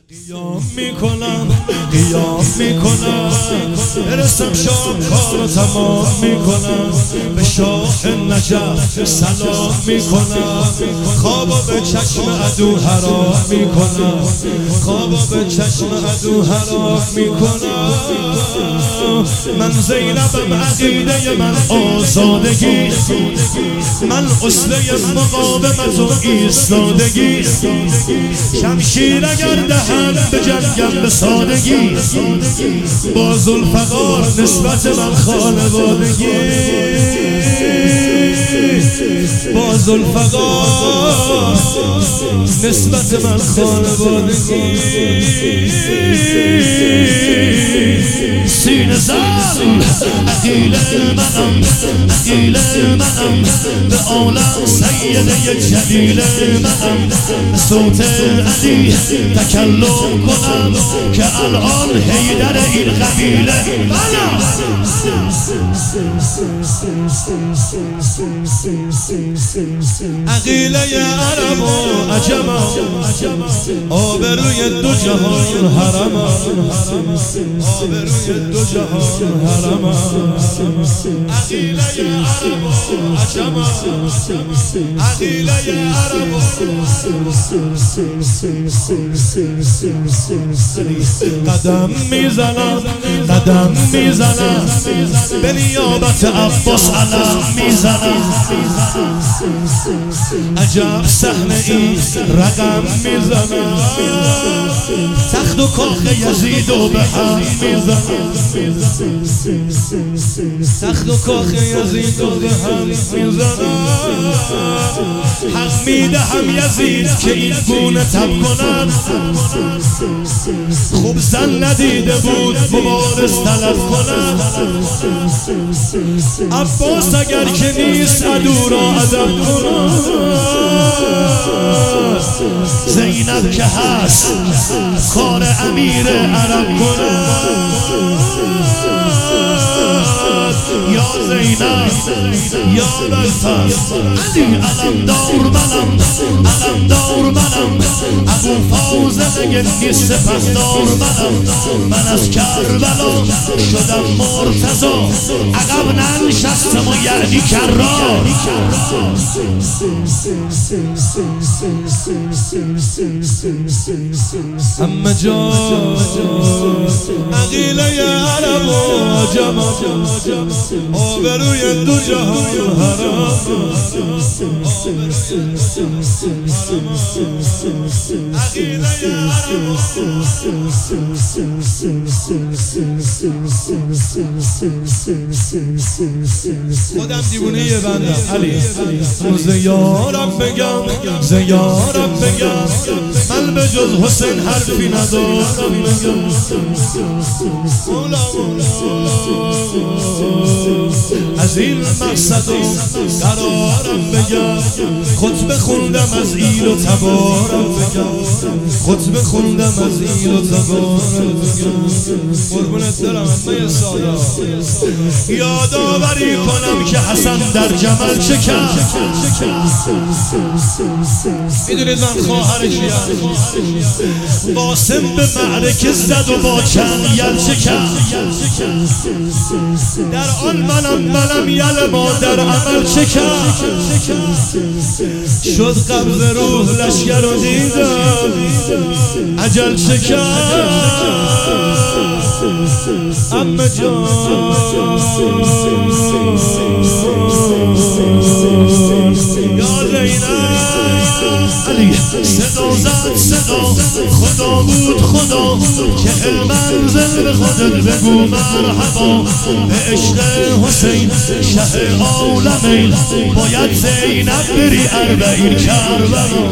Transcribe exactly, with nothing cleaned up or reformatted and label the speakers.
Speaker 1: قیام میکنم قیام میکنم برسم شام کارو تمام میکنم به شاه نجف سلام میکنم خوابو به چشم عدو حرام میکنم خوابو به چشم عدو حرام میکنم من زینبم عقیده من آزادگی من اصله مقاومت و ایستادگی شمشیر اگر دهن به جنگم به سادگی با ذوالفقار نسبت من خانوادگی با ذوالفقار نسبت من خانوادگی سینه زن عقیل منم عقیل منم به عالم سیده جلیل منم صوت علی تکلم کنم که الان حیدر این قبیله منم عقیله عرب و عجم آبروی دو جهان حرم آبروی دو جهان حرم عقیله عرب و عجم عقیله عرب قدم میزنم قدم میزنم به نیابت عباس علم میزنم عجب صحنه ای رقم میزنم تخت و کاخ یزید و به هم میزنم تخت و کاخ یزید و به هم میزنم حق میدهم یزید که این گونه تب کنم خوب زن ندیده بود مبارز طلب کنم عباس اگر که نیست عدو را ادب کنم زینب که هست کار امیر عرب کنم یا زینب یا بلفر علی علمدار منم علمدار منم ابو فاضل مگه نیست سپهدار منم من از کربلا شدم مرتضی عقب ننشستم و یعنی کرار همه جا عقیله عرب و عجم آبروی دو جهان حرم عقیله عرب خودم دیوونه بندم علی زیارم بگم زیارم بگم من به جز حسین حرفی ندارم بگم از این مقصد و قرارم بگم خطبه خوندم از ایل و تبارم بگم خطبه خوندم از ایل و تبارم بگم قربونت دارم همه سادا یادآوری کنم که حسن در جمل چه کرد میدونید من خواهرشیم قاسم به معرکه زد و با چند یل چه کرد در آن منم منم یل ما در عمل چه کرد شد قبض روح لشکر رو دیدم عجل چه کرد امه جان یا زینب علی صدا زد صدا خدا بود خدا که منزل به خودت بگو مرحبا به عشق حسین شه عالمین باید زینب بری اربعین کربلا